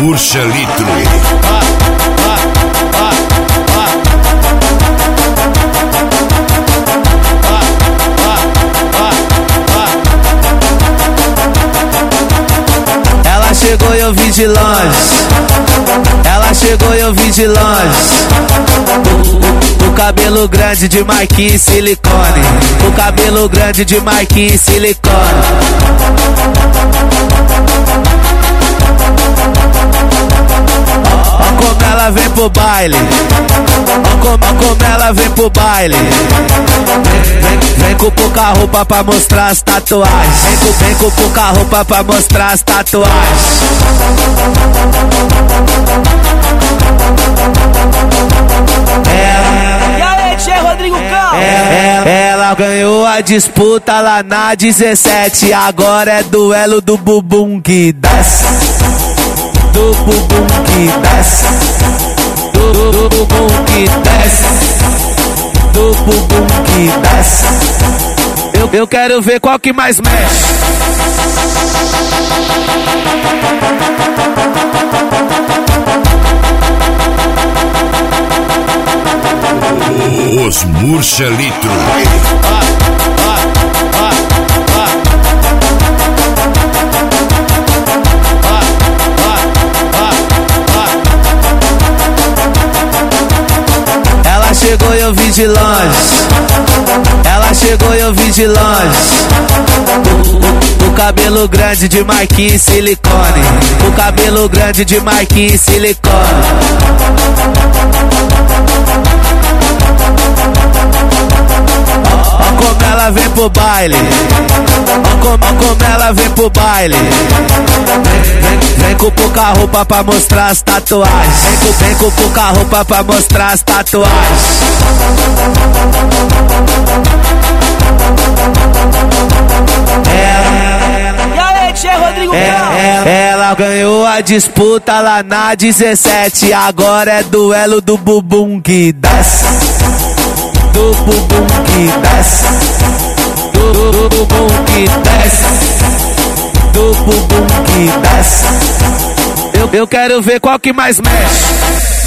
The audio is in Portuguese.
Murcha Litro. Ela chegou e eu vi de longe. Ela chegou e eu vi de longe. O cabelo grande de Marquinhos silicone. O cabelo grande de Marquinhos silicone. Ó como ela vem pro baile. Ó como ela vem pro baile. Vem com pouca roupa pra mostrar as tatuagens. Vem com pouca roupa pra mostrar as tatuagens. Ela ganhou a disputa lá na 17. Agora é duelo do bumbum que desce. Do bumbum que desce. Do bumbum que desce. Do bumbum que desce. Eu quero ver qual que mais mexe. Os Murcha Litro. Ela chegou e eu vi de longe. Ela chegou e eu vi de longe. O cabelo grande de Marquinhos silicone. O cabelo grande de Marquinhos silicone. Ó como ela vem pro baile. Ó como ela vem pro baile. Vem com pouca roupa pra mostrar as tatuagens. Vem com pouca roupa pra mostrar as tatuagens. Ela ganhou a disputa lá na 17. Agora é duelo do bumbum que desce. Do bumbum que desce. Do bumbum que desce. Do bumbum que desce. Eu quero ver qual que mais mexe.